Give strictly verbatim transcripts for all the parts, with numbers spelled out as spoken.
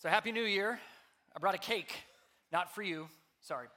So Happy New Year. I brought a cake, not for you, sorry.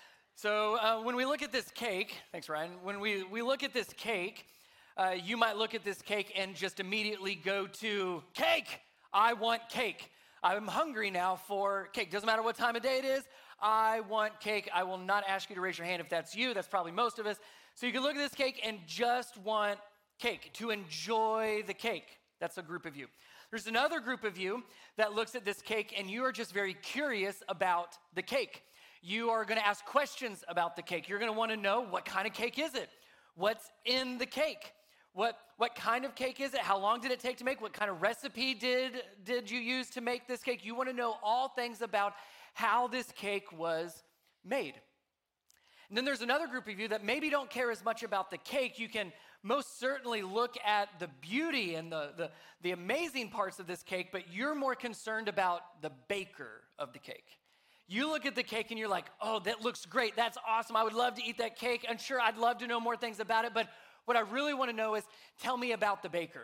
So uh, when we look at this cake, thanks Ryan, when we, we look at this cake, uh, you might look at this cake and just immediately go to cake. I want cake. I'm hungry now for cake. Doesn't matter what time of day it is, I want cake. I will not ask you to raise your hand if that's you. That's probably most of us. So you can look at this cake and just want cake, to enjoy the cake. That's a group of you. There's another group of you that looks at this cake and you are just very curious about the cake. You are going to ask questions about the cake. You're going to want to know, what kind of cake is it? What's in the cake? What what kind of cake is it? How long did it take to make? What kind of recipe did, did you use to make this cake? You want to know all things about how this cake was made. And then there's another group of you that maybe don't care as much about the cake. You can most certainly look at the beauty and the, the, the amazing parts of this cake, but you're more concerned about the baker of the cake. You look at the cake and you're like, oh, that looks great. That's awesome. I would love to eat that cake. And sure, I'd love to know more things about it. But what I really want to know is, tell me about the baker.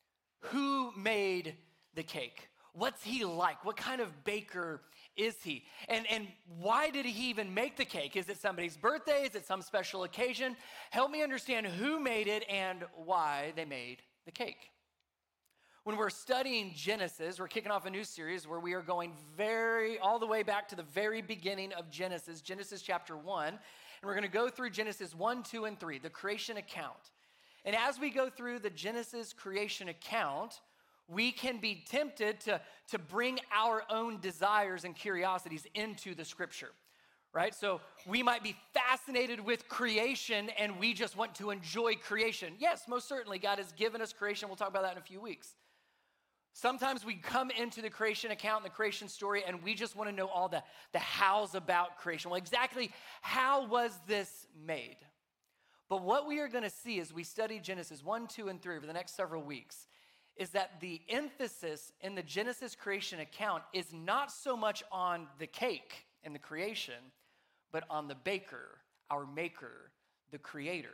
Who made the cake? What's he like? What kind of baker is he? And, and why did he even make the cake? Is it somebody's birthday? Is it some special occasion? Help me understand who made it and why they made the cake. When we're studying Genesis, we're kicking off a new series where we are going very, all the way back to the very beginning of Genesis, Genesis chapter one. And we're going to go through Genesis one, two, and three, the creation account. And as we go through the Genesis creation account, we can be tempted to, to bring our own desires and curiosities into the scripture, right? So we might be fascinated with creation and we just want to enjoy creation. Yes, most certainly, God has given us creation. We'll talk about that in a few weeks. Sometimes we come into the creation account and the creation story and we just want to know all the, the hows about creation. Well, exactly how was this made? But what we are going to see as we study Genesis one, two, and three over the next several weeks is that the emphasis in the Genesis creation account is not so much on the cake and the creation, but on the baker, our maker, the creator.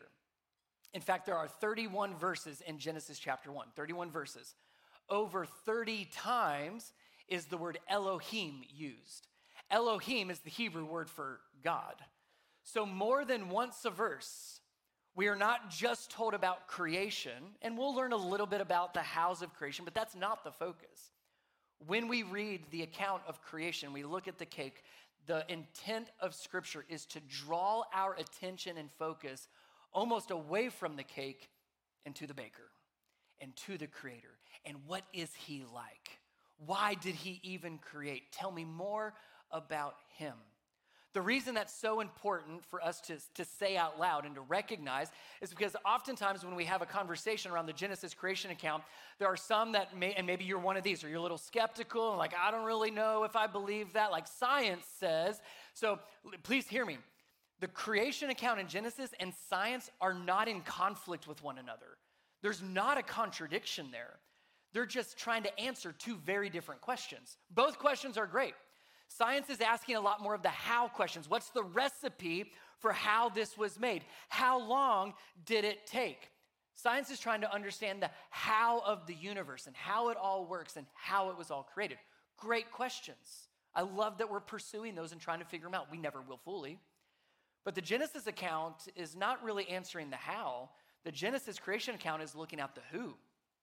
In fact, there are thirty-one verses in Genesis chapter one, thirty-one verses. Over thirty times is the word Elohim used. Elohim is the Hebrew word for God. So more than once a verse, we are not just told about creation, and we'll learn a little bit about the hows of creation, but that's not the focus. When we read the account of creation, we look at the cake, the intent of Scripture is to draw our attention and focus almost away from the cake and to the baker and to the creator. And what is he like? Why did he even create? Tell me more about him. The reason that's so important for us to, to say out loud and to recognize is because oftentimes when we have a conversation around the Genesis creation account, there are some that may, and maybe you're one of these, or you're a little skeptical and like, I don't really know if I believe that, like science says. So please hear me. The creation account in Genesis and science are not in conflict with one another. There's not a contradiction there. They're just trying to answer two very different questions. Both questions are great. Science is asking a lot more of the how questions. What's the recipe for how this was made? How long did it take? Science is trying to understand the how of the universe and how it all works and how it was all created. Great questions. I love that we're pursuing those and trying to figure them out. We never will fully. But the Genesis account is not really answering the how. The Genesis creation account is looking at the who.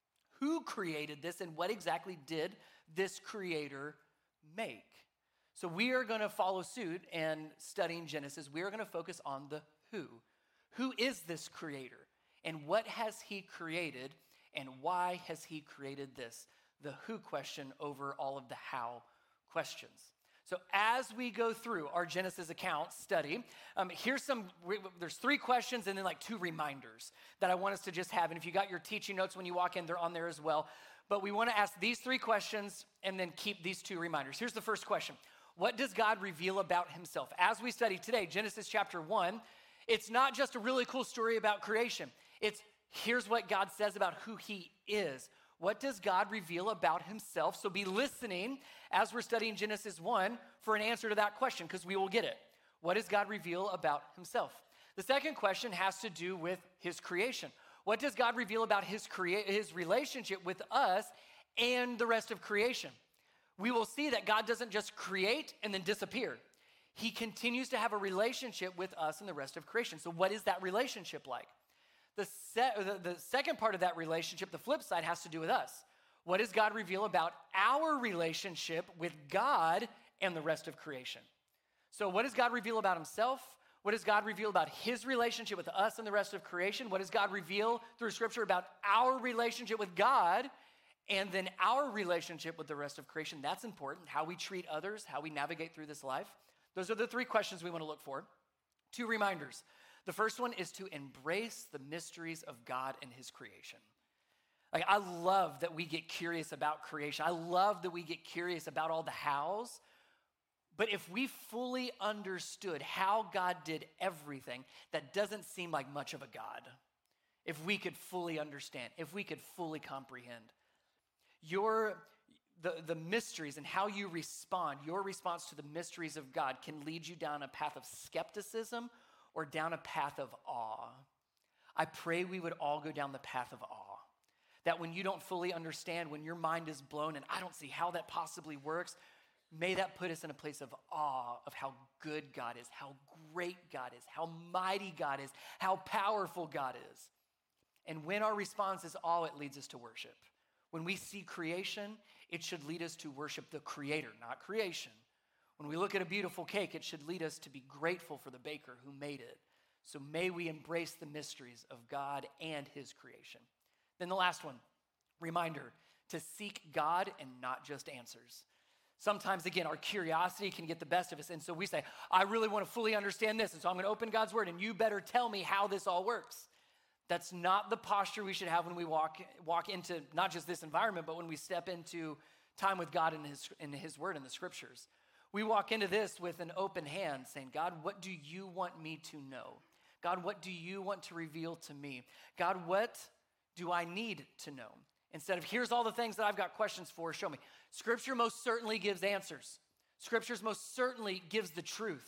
Who created this and what exactly did this creator make? So we are going to follow suit and studying Genesis. We are going to focus on the who. Who is this creator? And what has he created? And why has he created this? The who question over all of the how questions. So as we go through our Genesis account study, um, here's some, there's three questions and then like two reminders that I want us to just have. And if you got your teaching notes when you walk in, they're on there as well. But we want to ask these three questions and then keep these two reminders. Here's the first question. What does God reveal about himself? As we study today, Genesis chapter one, it's not just a really cool story about creation. It's here's what God says about who he is. What does God reveal about himself? So be listening as we're studying Genesis one for an answer to that question, because we will get it. What does God reveal about himself? The second question has to do with his creation. What does God reveal about his crea- his relationship with us and the rest of creation? we will see that God doesn't just create and then disappear. He continues to have a relationship with us and the rest of creation. So what is that relationship like? The, se- the, the second part of that relationship, the flip side, has to do with us. What does God reveal about our relationship with God and the rest of creation? So what does God reveal about himself? What does God reveal about his relationship with us and the rest of creation? What does God reveal through Scripture about our relationship with God and then our relationship with the rest of creation? That's important. How we treat others, how we navigate through this life. Those are the three questions we want to look for. Two reminders. The first one is to embrace the mysteries of God and his creation. Like, I love that we get curious about creation. I love that we get curious about all the hows. But if we fully understood how God did everything, that doesn't seem like much of a God. If we could fully understand, if we could fully comprehend. Your, the, the mysteries and how you respond, your response to the mysteries of God can lead you down a path of skepticism or down a path of awe. I pray we would all go down the path of awe. That when you don't fully understand, when your mind is blown and I don't see how that possibly works, may that put us in a place of awe of how good God is, how great God is, how mighty God is, how powerful God is. And when our response is awe, it leads us to worship. When we see creation, it should lead us to worship the Creator, not creation. When we look at a beautiful cake, it should lead us to be grateful for the baker who made it. So may we embrace the mysteries of God and his creation. Then the last one, reminder, to seek God and not just answers. Sometimes, again, our curiosity can get the best of us. And so we say, I really want to fully understand this. And so I'm going to open God's word and you better tell me how this all works. That's not the posture we should have when we walk, walk into not just this environment, but when we step into time with God in his, in his word, in the scriptures. We walk into this with an open hand saying, God, what do you want me to know? God, what do you want to reveal to me? God, what do I need to know? Instead of, here's all the things that I've got questions for, show me. Scripture most certainly gives answers. Scripture most certainly gives the truth.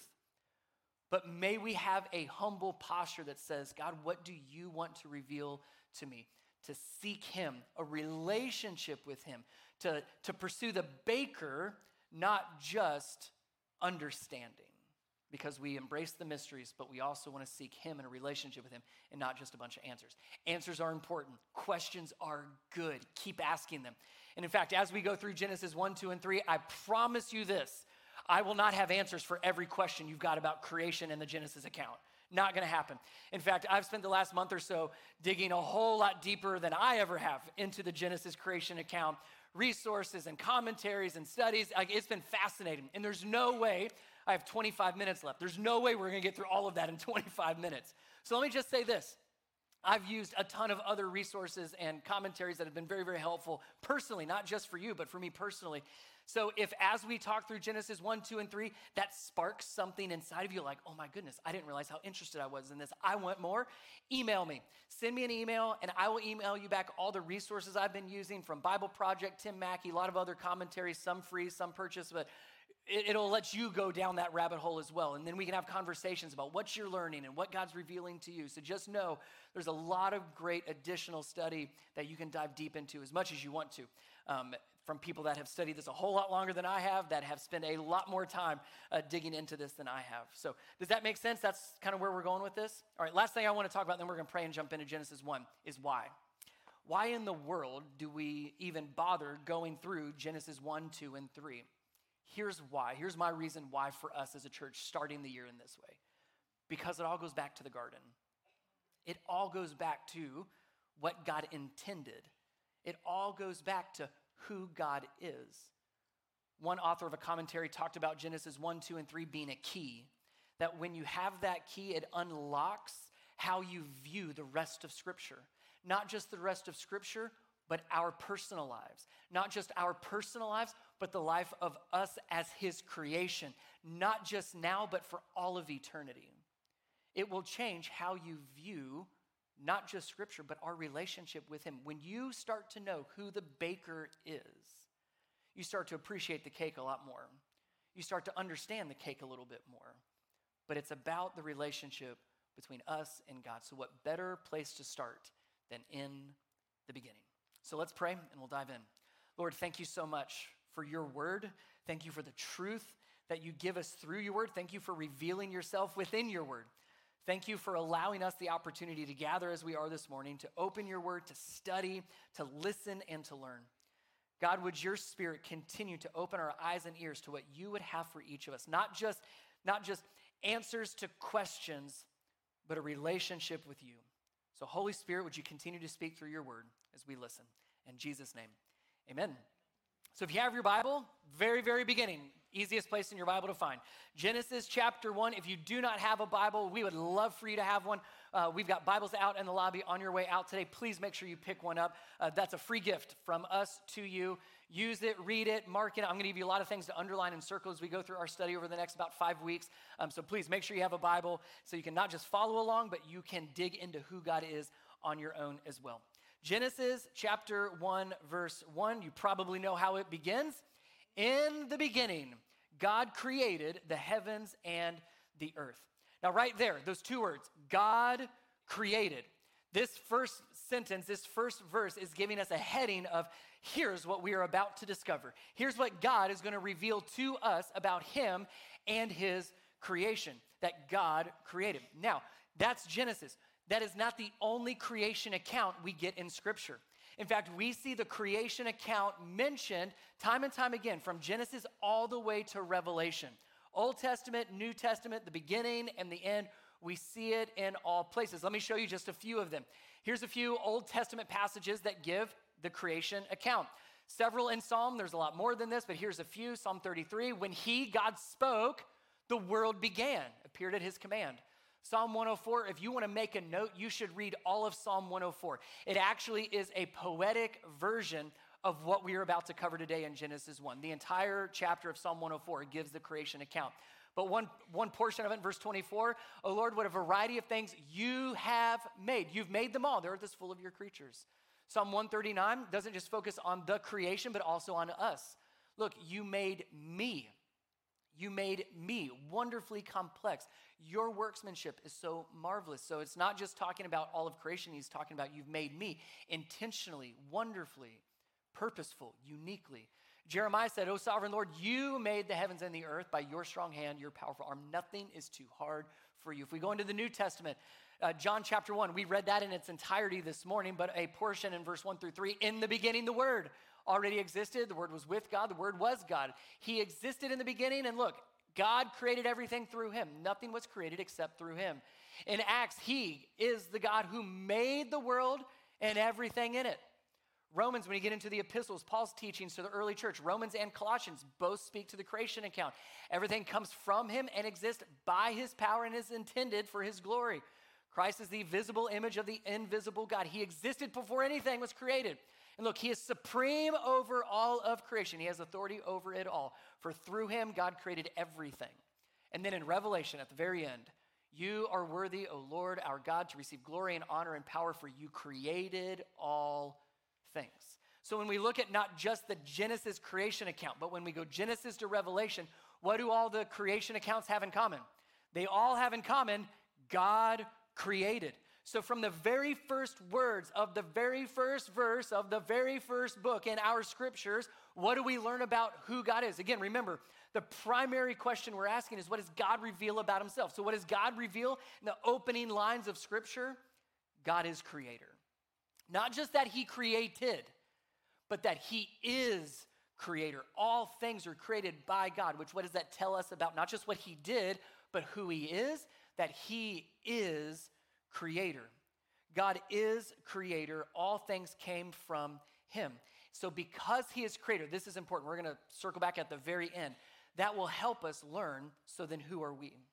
But may we have a humble posture that says, God, what do you want to reveal to me? To seek him, a relationship with him, to, to pursue the baker, not just understanding. Because we embrace the mysteries, but we also want to seek him in a relationship with him and not just a bunch of answers. Answers are important. Questions are good. Keep asking them. And in fact, as we go through Genesis one, two, and three, I promise you this. I will not have answers for every question you've got about creation in the Genesis account. Not going to happen. In fact, I've spent the last month or so digging a whole lot deeper than I ever have into the Genesis creation account. Resources and commentaries and studies. Like, it's been fascinating. And there's no way I have twenty-five minutes left. There's no way we're going to get through all of that in twenty-five minutes. So let me just say this. I've used a ton of other resources and commentaries that have been very, very helpful personally, not just for you, but for me personally. So if as we talk through Genesis one, two, and three, that sparks something inside of you like, oh my goodness, I didn't realize how interested I was in this. I want more. Email me. Send me an email, and I will email you back all the resources I've been using from Bible Project, Tim Mackey, a lot of other commentaries, some free, some purchased, but it'll let you go down that rabbit hole as well. And then we can have conversations about what you're learning and what God's revealing to you. So just know there's a lot of great additional study that you can dive deep into as much as you want to. Um, from people that have studied this a whole lot longer than I have, that have spent a lot more time uh, digging into this than I have. So does that make sense? That's kind of where we're going with this. All right, last thing I want to talk about, then we're going to pray and jump into Genesis one, is why. Why in the world do we even bother going through Genesis one, two, and three? Here's why. Here's my reason why for us as a church starting the year in this way. Because it all goes back to the garden. It all goes back to what God intended. It all goes back to who God is. One author of a commentary talked about Genesis one, two, and three being a key. That when you have that key, it unlocks how you view the rest of Scripture. Not just the rest of Scripture, but our personal lives. Not just our personal lives, but the life of us as his creation. Not just now, but for all of eternity. It will change how you view not just Scripture, but our relationship with him. When you start to know who the baker is, you start to appreciate the cake a lot more. You start to understand the cake a little bit more. But it's about the relationship between us and God. So what better place to start than in the beginning? So let's pray and we'll dive in. Lord, thank you so much for your word. Thank you for the truth that you give us through your word. Thank you for revealing yourself within your word. Thank you for allowing us the opportunity to gather as we are this morning, to open your word, to study, to listen, and to learn. God, would your spirit continue to open our eyes and ears to what you would have for each of us, not just, not just answers to questions, but a relationship with you. So Holy Spirit, would you continue to speak through your word as we listen? In Jesus' name, amen. So if you have your Bible, very, very beginning, easiest place in your Bible to find. Genesis chapter one. If you do not have a Bible, we would love for you to have one. Uh, we've got Bibles out in the lobby on your way out today. Please make sure you pick one up. Uh, that's a free gift from us to you. Use it, read it, mark it. I'm going to give you a lot of things to underline and circle as we go through our study over the next about five weeks. Um, so please make sure you have a Bible so you can not just follow along, but you can dig into who God is on your own as well. Genesis chapter one, verse one, you probably know how it begins. In the beginning, God created the heavens and the earth. Now right there, those two words, God created. This first sentence, this first verse is giving us a heading of here's what we are about to discover. Here's what God is going to reveal to us about him and his creation that God created. Now, that's Genesis. That is not the only creation account we get in Scripture. In fact, we see the creation account mentioned time and time again from Genesis all the way to Revelation. Old Testament, New Testament, the beginning and the end, we see it in all places. Let me show you just a few of them. Here's a few Old Testament passages that give the creation account. Several in Psalm, there's a lot more than this, but here's a few. Psalm thirty-three, when he, God, spoke, the world began, appeared at his command. Psalm one oh four, if you want to make a note, you should read all of Psalm one oh four. It actually is a poetic version of what we are about to cover today in Genesis one. The entire chapter of Psalm one oh four gives the creation account. But one, one portion of it, verse twenty-four, oh Lord, what a variety of things you have made. You've made them all. The earth is full of your creatures. Psalm one thirty-nine doesn't just focus on the creation, but also on us. Look, you made me. You made me wonderfully complex. Your workmanship is so marvelous. So it's not just talking about all of creation. He's talking about you've made me intentionally, wonderfully, purposeful, uniquely. Jeremiah said, O sovereign Lord, you made the heavens and the earth by your strong hand, your powerful arm. Nothing is too hard for you. If we go into the New Testament, uh, John chapter one, we read that in its entirety this morning, but a portion in verse one through three, in the beginning, the Word already existed. The Word was with God. The Word was God. He existed in the beginning, and look, God created everything through him. Nothing was created except through him. In Acts, he is the God who made the world and everything in it. Romans, when you get into the epistles, Paul's teachings to the early church, Romans and Colossians both speak to the creation account. Everything comes from him and exists by his power and is intended for his glory. Christ is the visible image of the invisible God. He existed before anything was created. And look, he is supreme over all of creation. He has authority over it all. For through him, God created everything. And then in Revelation, at the very end, you are worthy, O Lord, our God, to receive glory and honor and power, for you created all things. So when we look at not just the Genesis creation account, but when we go Genesis to Revelation, what do all the creation accounts have in common? They all have in common, God created. So from the very first words of the very first verse of the very first book in our scriptures, what do we learn about who God is? Again, remember, the primary question we're asking is, what does God reveal about himself? So what does God reveal in the opening lines of scripture? God is creator. Not just that he created, but that he is creator. All things are created by God, which what does that tell us about not just what he did, but who he is? That he is creator. God is creator. All things came from him. So because he is creator, this is important. We're going to circle back at the very end. That will help us learn, so then who are we?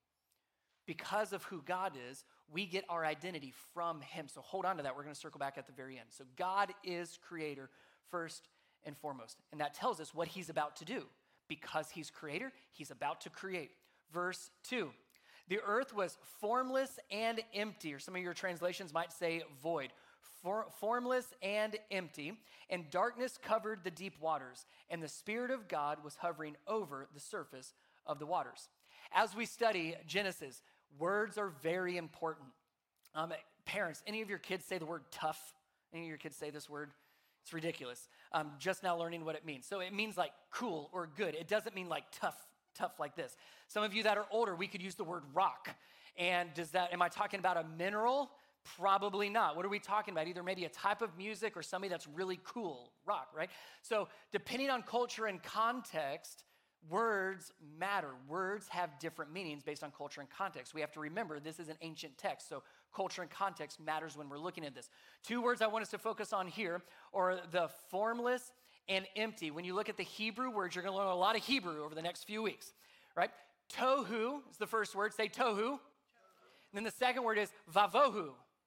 Because of who God is, we get our identity from him. So hold on to that. We're going to circle back at the very end. So God is creator first and foremost. And that tells us what he's about to do. Because he's creator, he's about to create. Verse two. The earth was formless and empty, or some of your translations might say void. For, formless and empty, and darkness covered the deep waters, and the Spirit of God was hovering over the surface of the waters. As we study Genesis, words are very important. Um, parents, any of your kids say the word tough? Any of your kids say this word? It's ridiculous. I'm just now learning what it means. So it means like cool or good. It doesn't mean like tough, tough like this. Some of you that are older, we could use the word rock. And does that, am I talking about a mineral? Probably not. What are we talking about? Either maybe a type of music or somebody that's really cool, rock, right? So depending on culture and context, words matter. Words have different meanings based on culture and context. We have to remember this is an ancient text, so culture and context matters when we're looking at this. Two words I want us to focus on here are the formless and empty. When you look at the Hebrew words, you're going to learn a lot of Hebrew over the next few weeks, right? Tohu is the first word. Say tohu. And then the second word is vavohu.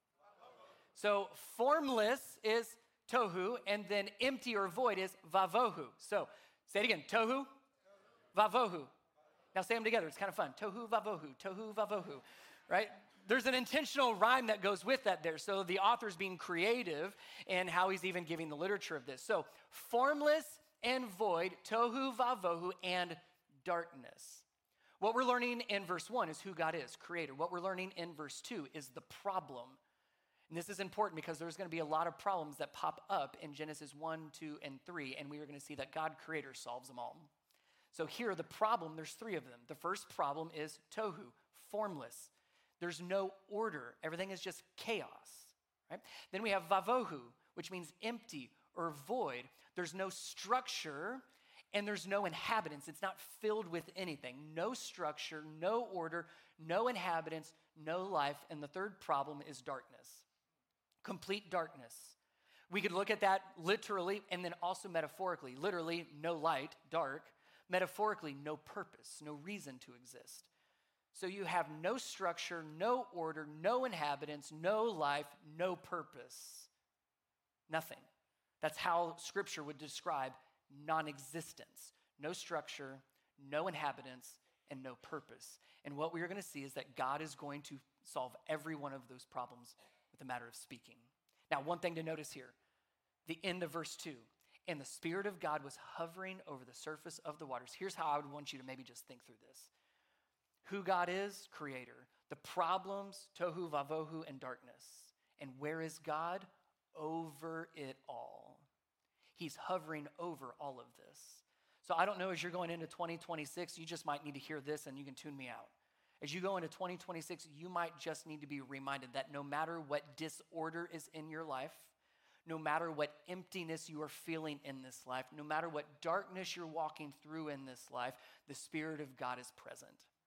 So formless is tohu, and then empty or void is vavohu. So say it again, tohu, vavohu. Now say them together, it's kind of fun. Tohu, vavohu, tohu, vavohu, right? There's an intentional rhyme that goes with that there. So the author's being creative in how he's even giving the literature of this. So formless and void, tohu, vavohu, and darkness. What we're learning in verse one is who God is, creator. What we're learning in verse two is the problem. And this is important because there's going to be a lot of problems that pop up in Genesis one, two, and three, and we are going to see that God, creator, solves them all. So here, the problem, there's three of them. The first problem is tohu, formless. There's no order. Everything is just chaos, right? Then we have vavohu, which means empty or void. There's no structure, and there's no inhabitants. It's not filled with anything. No structure, no order, no inhabitants, no life. And the third problem is darkness, complete darkness. We could look at that literally and then also metaphorically. Literally, no light, dark. Metaphorically, no purpose, no reason to exist. So you have no structure, no order, no inhabitants, no life, no purpose. Nothing. That's how Scripture would describe non-existence. No structure, no inhabitants, and no purpose. And what we are going to see is that God is going to solve every one of those problems with a matter of speaking. Now, one thing to notice here, the end of verse two. And the Spirit of God was hovering over the surface of the waters. Here's how I would want you to maybe just think through this. Who God is, creator. The problems, tohu, vavohu, and darkness. And where is God? Over it all. He's hovering over all of this. So I don't know, as you're going into twenty twenty-six, you just might need to hear this and you can tune me out. As you go into twenty twenty-six, you might just need to be reminded that no matter what disorder is in your life, no matter what emptiness you are feeling in this life, no matter what darkness you're walking through in this life, the Spirit of God is present.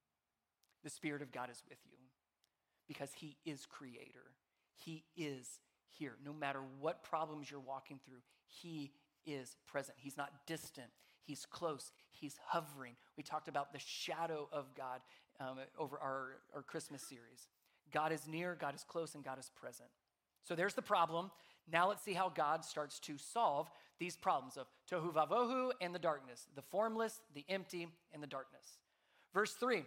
The Spirit of God is with you because He is creator. He is here. No matter what problems you're walking through, He is present. He's not distant. He's close. He's hovering. We talked about the shadow of God um, over our, our Christmas series. God is near, God is close, and God is present. So there's the problem. Now let's see how God starts to solve these problems of tohu vavohu and the darkness, the formless, the empty, and the darkness. Verse three,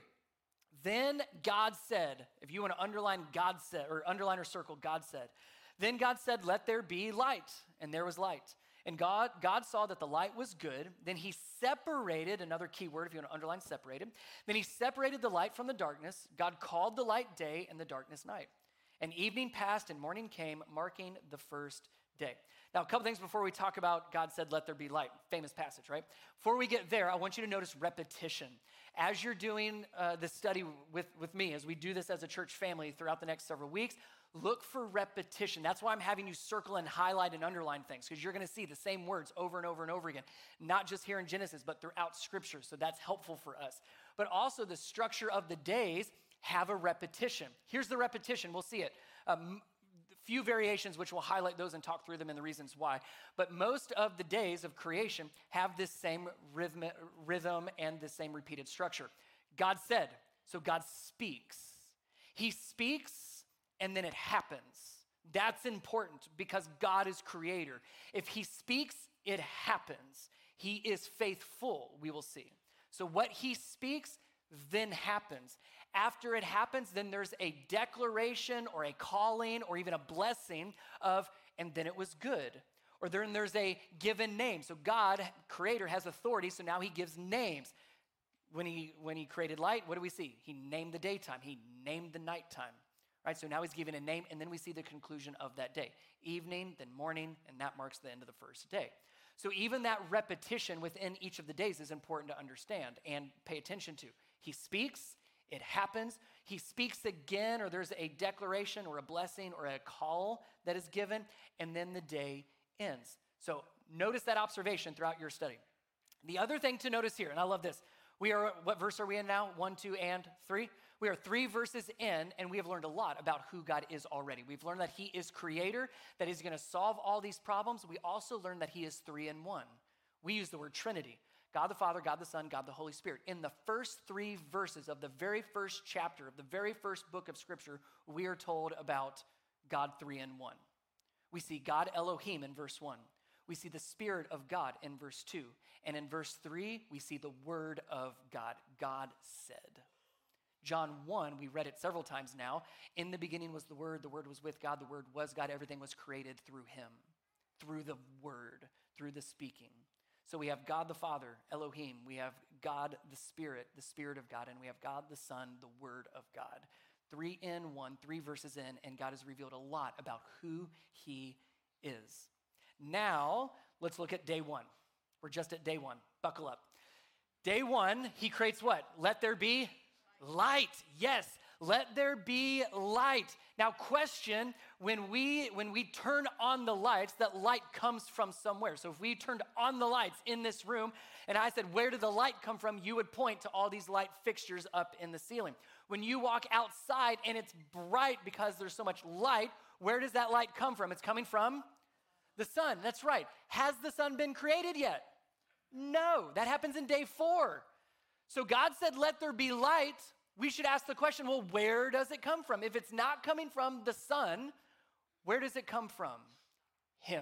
then God said, if you want to underline God said, or underline or circle, God said, then God said, let there be light, and there was light. And God, God saw that the light was good. Then He separated, another key word if you want to underline separated. Then He separated the light from the darkness. God called the light day and the darkness night. And evening passed and morning came, marking the first day. Now, a couple things before we talk about God said, let there be light. Famous passage, right? Before we get there, I want you to notice repetition. As you're doing uh, this study with, with me, as we do this as a church family throughout the next several weeks, look for repetition. That's why I'm having you circle and highlight and underline things, because you're going to see the same words over and over and over again, not just here in Genesis, but throughout Scripture. So that's helpful for us. But also the structure of the days have a repetition. Here's the repetition. We'll see it. Um, few variations, which we'll highlight those and talk through them and the reasons why. But most of the days of creation have this same rhythm, rhythm and the same repeated structure. God said, so God speaks. He speaks, and then it happens. That's important because God is creator. If He speaks, it happens. He is faithful, we will see. So what He speaks, then happens. After it happens, then there's a declaration or a calling or even a blessing of, and then it was good. Or then there's a given name. So God, creator, has authority, so now He gives names. When he, when he created light, what do we see? He named the daytime. He named the nighttime. Right? So now He's given a name, and then we see the conclusion of that day. Evening, then morning, and that marks the end of the first day. So even that repetition within each of the days is important to understand and pay attention to. He speaks, it happens. He speaks again, or there's a declaration or a blessing or a call that is given, and then the day ends. So notice that observation throughout your study. The other thing to notice here, and I love this, we are, what verse are we in now? One, two, and three? We are three verses in, and we have learned a lot about who God is already. We've learned that he is creator, that he's going to solve all these problems. We also learned that he is three in one. We use the word Trinity. God the Father, God the Son, God the Holy Spirit. In the first three verses of the very first chapter of the very first book of Scripture, we are told about God three in one. We see God Elohim in verse one. We see the Spirit of God in verse two. And in verse three, we see the Word of God. God said. John one, we read it several times now. In the beginning was the Word. The Word was with God. The Word was God. Everything was created through him, through the Word, through the speaking. So we have God the Father, Elohim. We have God the Spirit, the Spirit of God. And we have God the Son, the Word of God. Three in one, three verses in, and God has revealed a lot about who he is. Now, let's look at day one. We're just at day one. Buckle up. Day one, he creates what? Let there be light. Yes, let there be light. Now, question, when we when we turn on the lights, that light comes from somewhere. So if we turned on the lights in this room, and I said, where did the light come from? You would point to all these light fixtures up in the ceiling. When you walk outside and it's bright because there's so much light, where does that light come from? It's coming from the sun. That's right. Has the sun been created yet? No, that happens in day four. So God said, let there be light. We should ask the question, well, where does it come from? If it's not coming from the sun, where does it come from? Him.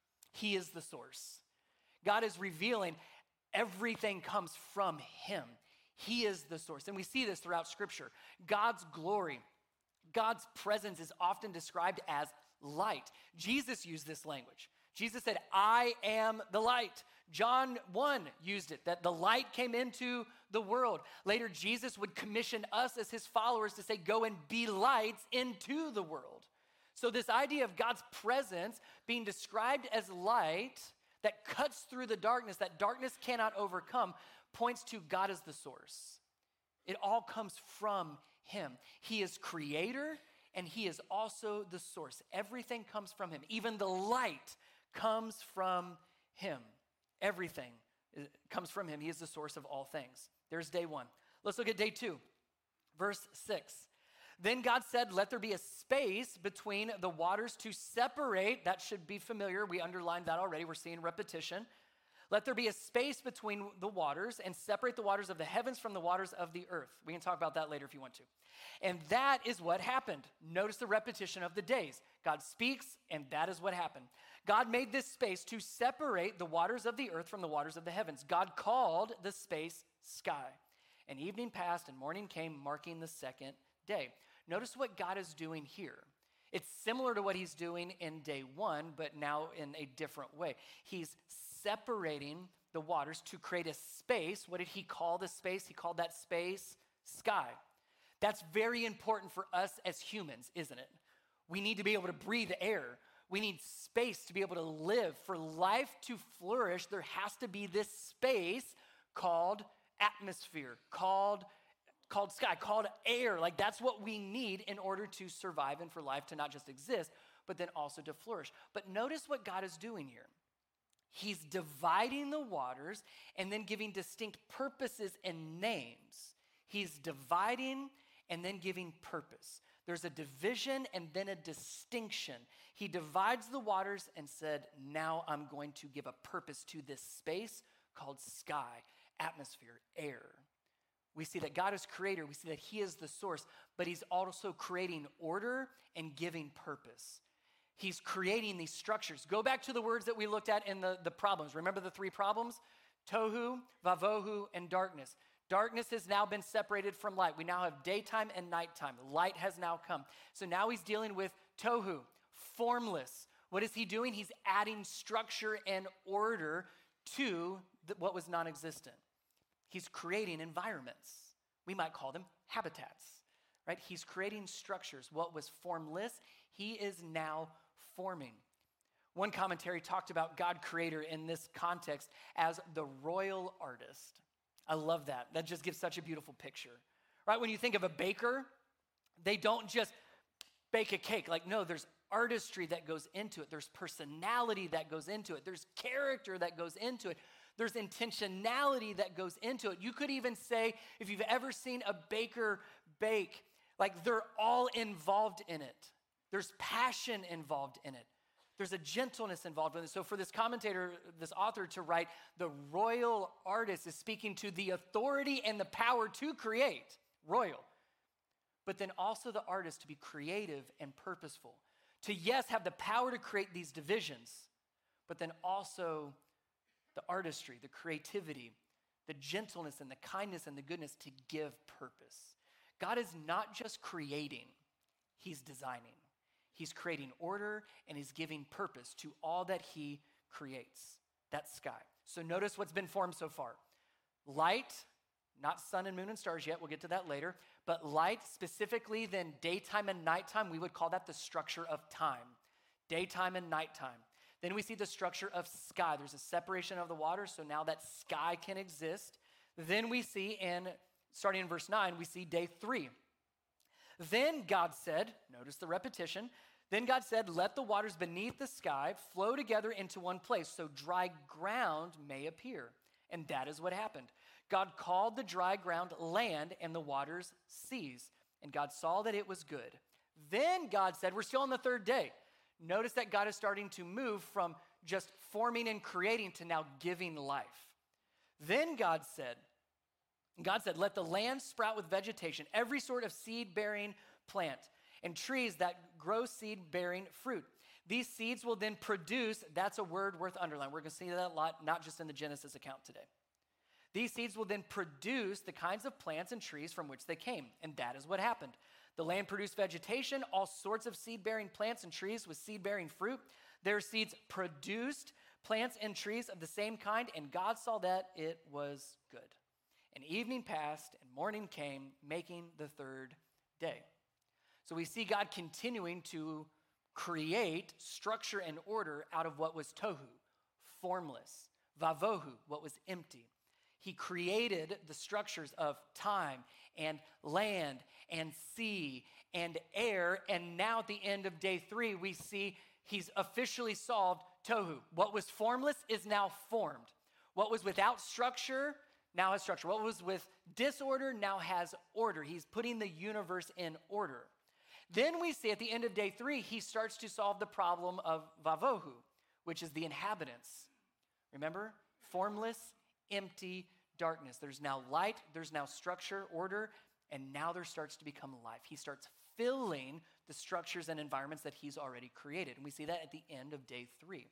He is the source. God is revealing everything comes from him. He is the source. And we see this throughout Scripture. God's glory, God's presence is often described as light. Jesus used this language. Jesus said, I am the light. John one used it, that the light came into the world. Later, Jesus would commission us as his followers to say, go and be lights into the world. So this idea of God's presence being described as light that cuts through the darkness, that darkness cannot overcome, points to God as the source. It all comes from him. He is creator, and he is also the source. Everything comes from him. Even the light comes from him. Everything comes from him. He is the source of all things. There's day one. Let's look at day two, verse six. Then God said, let there be a space between the waters to separate. That should be familiar. We underlined that already. We're seeing repetition. Let there be a space between the waters and separate the waters of the heavens from the waters of the earth. We can talk about that later if you want to. And that is what happened. Notice the repetition of the days. God speaks, and that is what happened. God made this space to separate the waters of the earth from the waters of the heavens. God called the space sky. And evening passed and morning came, marking the second day. Notice what God is doing here. It's similar to what he's doing in day one, but now in a different way. He's separating the waters to create a space. What did he call the space? He called that space sky. That's very important for us as humans, isn't it? We need to be able to breathe air. We need space to be able to live. For life to flourish, there has to be this space called atmosphere, called, called sky, called air. Like that's what we need in order to survive and for life to not just exist, but then also to flourish. But notice what God is doing here. He's dividing the waters and then giving distinct purposes and names. He's dividing and then giving purpose. There's a division and then a distinction. He divides the waters and said, now I'm going to give a purpose to this space called sky, atmosphere, air. We see that God is creator. We see that he is the source, but he's also creating order and giving purpose. He's creating these structures. Go back to the words that we looked at in the, the problems. Remember the three problems? Tohu, vavohu, and darkness. Darkness has now been separated from light. We now have daytime and nighttime. Light has now come. So now he's dealing with tohu, formless. What is he doing? He's adding structure and order to the, what was non-existent. He's creating environments. We might call them habitats, right? He's creating structures. What was formless, he is now forming. One commentary talked about God creator in this context as the royal artist. I love that. That just gives such a beautiful picture. Right? When you think of a baker, they don't just bake a cake. Like, no, there's artistry that goes into it. There's personality that goes into it. There's character that goes into it. There's intentionality that goes into it. You could even say, if you've ever seen a baker bake, like they're all involved in it. There's passion involved in it. There's a gentleness involved in it. So for this commentator, this author to write, the royal artist is speaking to the authority and the power to create, royal. But then also the artist to be creative and purposeful. To, yes, have the power to create these divisions, but then also the artistry, the creativity, the gentleness and the kindness and the goodness to give purpose. God is not just creating, he's designing. He's creating order and he's giving purpose to all that he creates. That's sky. So notice what's been formed so far. Light, not sun and moon and stars yet, we'll get to that later, but light specifically then daytime and nighttime, we would call that the structure of time. Daytime and nighttime. Then we see the structure of sky. There's a separation of the waters, so now that sky can exist. Then we see in, starting in verse nine, we see day three. Then God said, notice the repetition, then God said, let the waters beneath the sky flow together into one place so dry ground may appear. And that is what happened. God called the dry ground land and the waters seas. And God saw that it was good. Then God said, we're still on the third day. Notice that God is starting to move from just forming and creating to now giving life. Then God said, God said, let the land sprout with vegetation, every sort of seed-bearing plant, and trees that grow seed-bearing fruit. These seeds will then produce, that's a word worth underlining. We're going to see that a lot, not just in the Genesis account today. These seeds will then produce the kinds of plants and trees from which they came, and that is what happened. The land produced vegetation, all sorts of seed-bearing plants and trees with seed-bearing fruit. Their seeds produced plants and trees of the same kind, and God saw that it was good. And evening passed, and morning came, making the third day. So we see God continuing to create structure and order out of what was tohu, formless, vavohu, what was empty. He created the structures of time and land and sea and air, and now at the end of day three, we see he's officially solved tohu. What was formless is now formed. What was without structure now has structure. What was with disorder now has order. He's putting the universe in order. Then we see at the end of day three, he starts to solve the problem of vavohu, which is the inhabitants. Remember? Formless, empty darkness. There's now light, there's now structure, order, and now there starts to become life. He starts filling the structures and environments that he's already created. And we see that at the end of day three.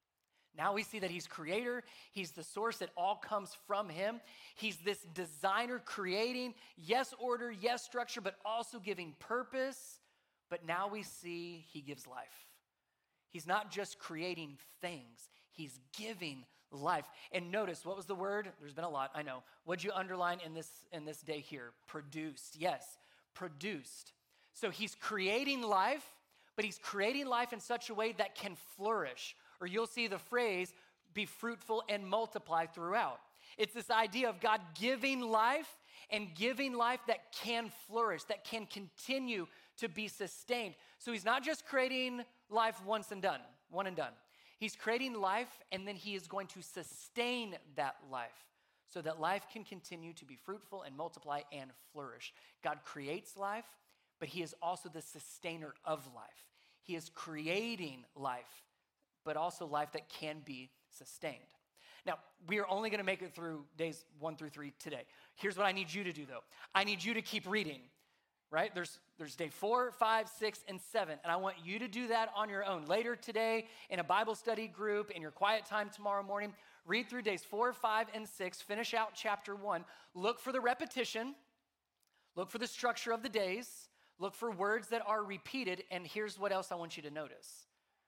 Now we see that he's creator. He's the source. It all comes from him. He's this designer creating, yes, order, yes, structure, but also giving purpose. But now we see he gives life. He's not just creating things. He's giving life. And notice, what was the word? There's been a lot, I know. What'd you underline in this, in this day here? Produced. Yes, produced. So he's creating life, but he's creating life in such a way that can flourish. Or you'll see the phrase, be fruitful and multiply throughout. It's this idea of God giving life and giving life that can flourish, that can continue to be sustained. So he's not just creating life once and done, one and done. He's creating life and then he is going to sustain that life so that life can continue to be fruitful and multiply and flourish. God creates life, but he is also the sustainer of life. He is creating life, but also life that can be sustained. Now, we are only going to make it through days one through three today. Here's what I need you to do, though. I need you to keep reading, right? There's, there's day four, five, six, and seven, and I want you to do that on your own. Later today, in a Bible study group, in your quiet time tomorrow morning, read through days four, five, and six, finish out chapter one, look for the repetition, look for the structure of the days, look for words that are repeated, and here's what else I want you to notice.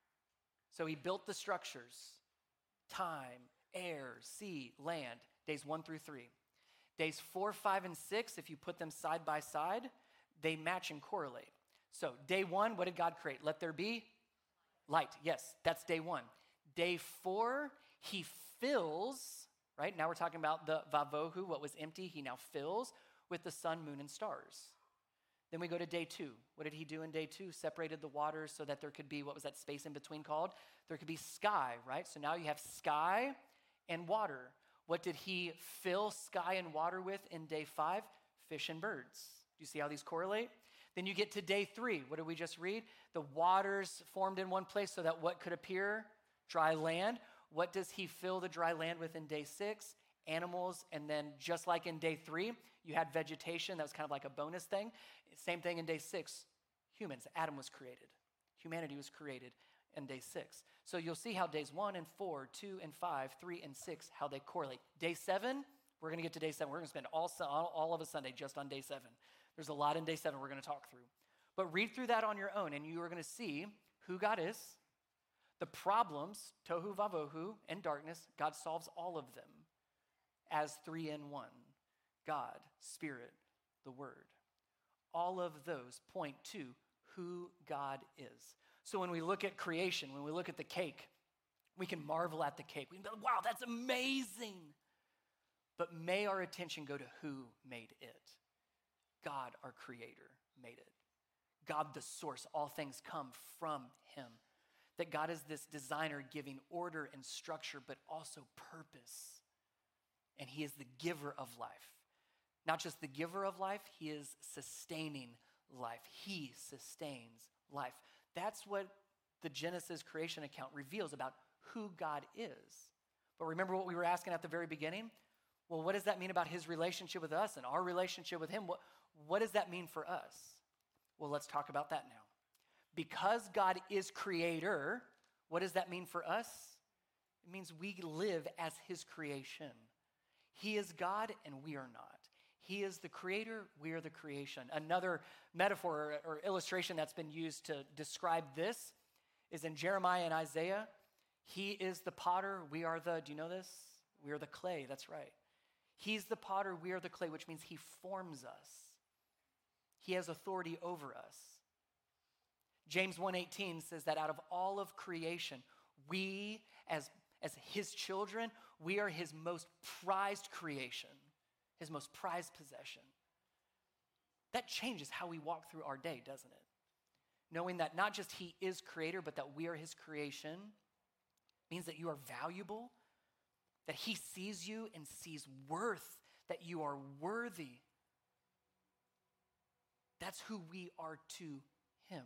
So he built the structures, time, air, sea, land, days one through three. Days four, five, and six, if you put them side by side, they match and correlate. So day one, what did God create? Let there be Light, yes, that's day one. Day four, he fills, right? Now we're talking about the vavohu, what was empty, he now fills with the sun, moon, and stars. Then we go to day two. What did he do in day two? Separated the waters so that there could be, what was that space in between called? There could be sky, right? So now you have sky and water. What did he fill sky and water with in day five? Fish and birds. Do you see how these correlate? Then you get to day three. What did we just read? The waters formed in one place so that what could appear? Dry land. What does he fill the dry land with in day six? Animals. And then just like in day three, you had vegetation. That was kind of like a bonus thing. Same thing in day six. Humans. Adam was created. Humanity was created in day six. So you'll see how days one and four, two and five, three and six, how they correlate. Day seven, we're going to get to day seven. We're going to spend all, all of a Sunday just on day seven. There's a lot in day seven we're going to talk through. But read through that on your own, and you are going to see who God is, the problems, tohu vavohu, and darkness. God solves all of them as three in one. God, Spirit, the Word. All of those point to who God is. So when we look at creation, when we look at the cake, we can marvel at the cake. We can be like, wow, that's amazing. But may our attention go to who made it. God, our creator, made it. God, the source. All things come from him. That God is this designer giving order and structure, but also purpose. And he is the giver of life. Not just the giver of life, he is sustaining life. He sustains life. That's what the Genesis creation account reveals about who God is. But remember what we were asking at the very beginning? Well, what does that mean about his relationship with us and our relationship with him? What, what does that mean for us? Well, let's talk about that now. Because God is creator, what does that mean for us? It means we live as his creation. He is God and we are not. He is the creator, we are the creation. Another metaphor or, or illustration that's been used to describe this is in Jeremiah and Isaiah. He is the potter, we are the, do you know this? We are the clay, that's right. He's the potter, we are the clay, which means he forms us. He has authority over us. James one eighteen says that out of all of creation, we as, as his children, we are his most prized creation, his most prized possession. That changes how we walk through our day, doesn't it? Knowing that not just he is creator, but that we are his creation means that you are valuable, that he sees you and sees worth, that you are worthy. That's who we are to him.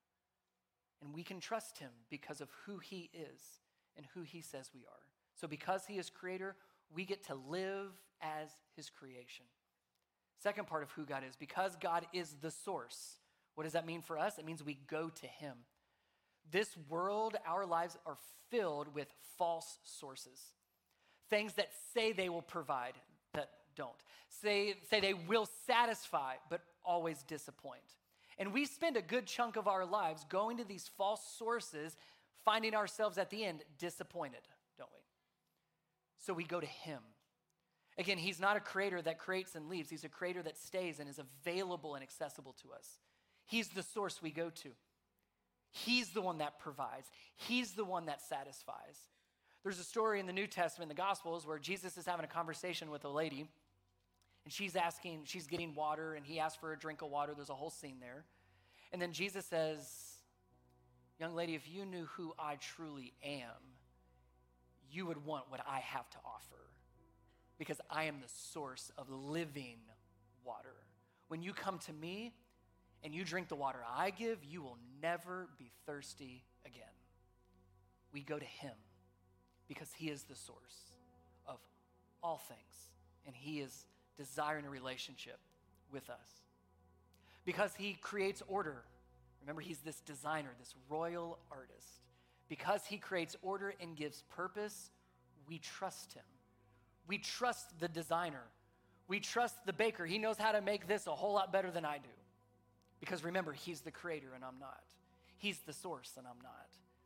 And we can trust him because of who he is and who he says we are. So because he is creator, we get to live as his creation. Second part of who God is, because God is the source. What does that mean for us? It means we go to him. This world, our lives are filled with false sources. Things that say they will provide, that don't. Say, say they will satisfy, but always disappoint. And we spend a good chunk of our lives going to these false sources, finding ourselves at the end disappointed, don't we? So we go to him. Again, he's not a creator that creates and leaves. He's a creator that stays and is available and accessible to us. He's the source we go to. He's the one that provides. He's the one that satisfies. There's a story in the New Testament, in the Gospels, where Jesus is having a conversation with a lady, and she's asking, she's getting water, and he asks for a drink of water. There's a whole scene there. And then Jesus says, young lady, if you knew who I truly am, you would want what I have to offer, because I am the source of living water. When you come to me and you drink the water I give, you will never be thirsty again. We go to him because he is the source of all things, and he is desiring a relationship with us. Because he creates order. Remember, he's this designer, this royal artist. Because he creates order and gives purpose, we trust him. We trust the designer. We trust the baker. He knows how to make this a whole lot better than I do. Because remember, he's the creator and I'm not. He's the source and I'm not.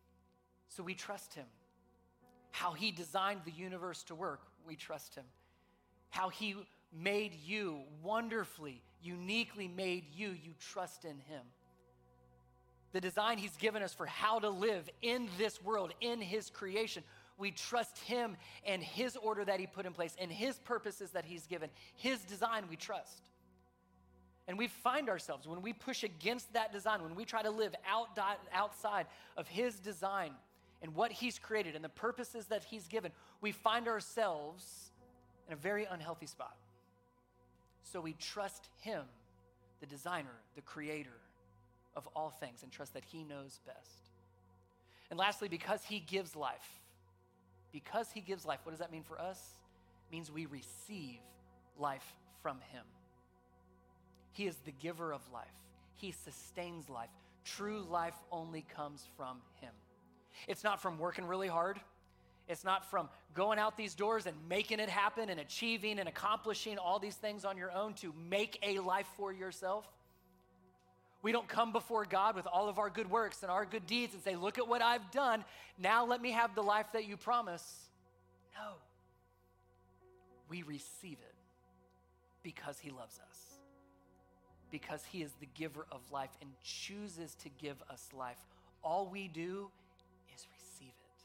So we trust him. How he designed the universe to work, we trust him. How he made you wonderfully, uniquely made you, you trust in him. the design he's given us for how to live in this world, in his creation. We trust him and his order that he put in place and his purposes that he's given. His design we trust. And we find ourselves, when we push against that design, when we try to live out, outside of his design and what he's created and the purposes that he's given, we find ourselves in a very unhealthy spot. So we trust him, the designer, the creator of all things, and trust that he knows best. And lastly, because he gives life, because he gives life, what does that mean for us? It means we receive life from him. He is the giver of life. He sustains life. True life only comes from him. It's not from working really hard. It's not from going out these doors and making it happen and achieving and accomplishing all these things on your own to make a life for yourself. We don't come before God with all of our good works and our good deeds and say, look at what I've done. Now let me have the life that you promise. No. We receive it because he loves us. Because he is the giver of life and chooses to give us life. All we do is receive it.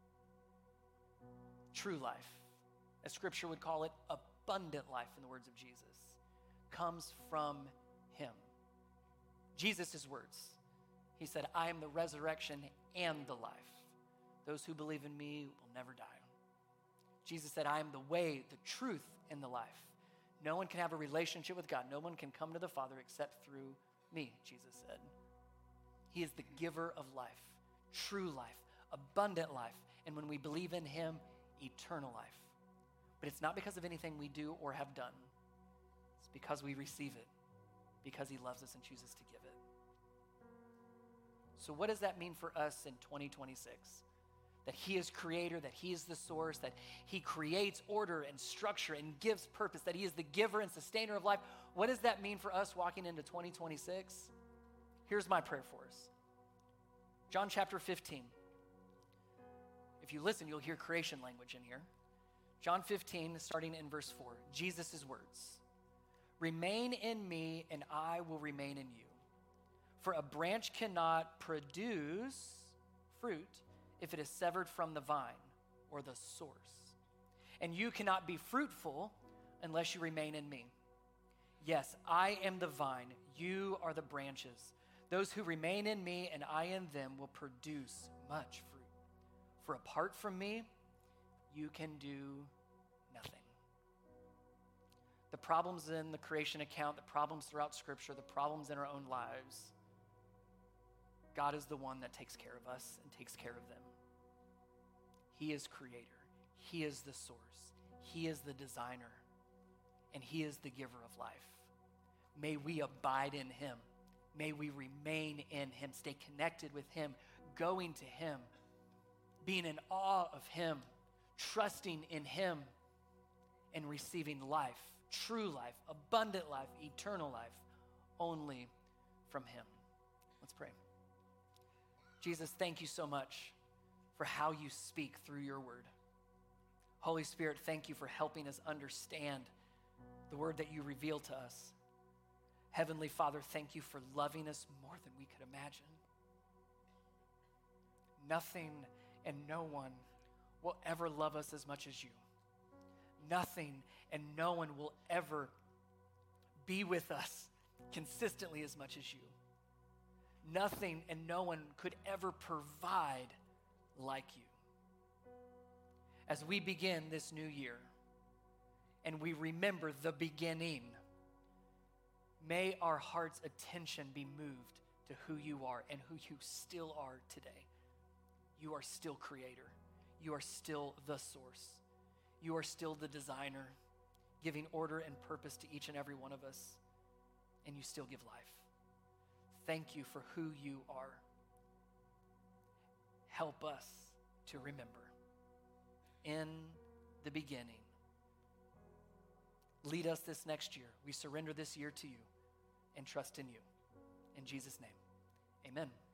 True life, as scripture would call it, abundant life in the words of Jesus, comes from him. Jesus' words, he said, I am the resurrection and the life. Those who believe in me will never die. Jesus said, I am the way, the truth, and the life. No one can have a relationship with God. No one can come to the Father except through me, Jesus said. He is the giver of life, true life, abundant life, and when we believe in him, eternal life. But it's not because of anything we do or have done. It's because we receive it, because he loves us and chooses to give it. So what does that mean for us in twenty twenty-six? That he is creator, that he is the source, that he creates order and structure and gives purpose, that he is the giver and sustainer of life. What does that mean for us walking into twenty twenty-six? Here's my prayer for us. John chapter fifteen. If you listen, you'll hear creation language in here. John fifteen, starting in verse four, Jesus' words. Remain in me and I will remain in you. For a branch cannot produce fruit if it is severed from the vine or the source. And you cannot be fruitful unless you remain in me. Yes, I am the vine, you are the branches. Those who remain in me and I in them will produce much fruit. For apart from me, you can do nothing. The problems in the creation account, the problems throughout Scripture, the problems in our own lives, God is the one that takes care of us and takes care of them. He is creator. He is the source. He is the designer. And he is the giver of life. May we abide in him. May we remain in him, stay connected with him, going to him, being in awe of him, trusting in him, and receiving life, true life, abundant life, eternal life, only from him. Let's pray. Jesus, thank you so much for how you speak through your word. Holy Spirit, thank you for helping us understand the word that you reveal to us. Heavenly Father, thank you for loving us more than we could imagine. Nothing and no one will ever love us as much as you. Nothing and no one will ever be with us consistently as much as you. Nothing and no one could ever provide like you. As we begin this new year and we remember the beginning, may our heart's attention be moved to who you are and who you still are today. You are still creator. You are still the source. You are still the designer, giving order and purpose to each and every one of us, and you still give life. Thank you for who you are. Help us to remember. In the beginning. Lead us this next year. We surrender this year to you and trust in you. In Jesus' name, amen.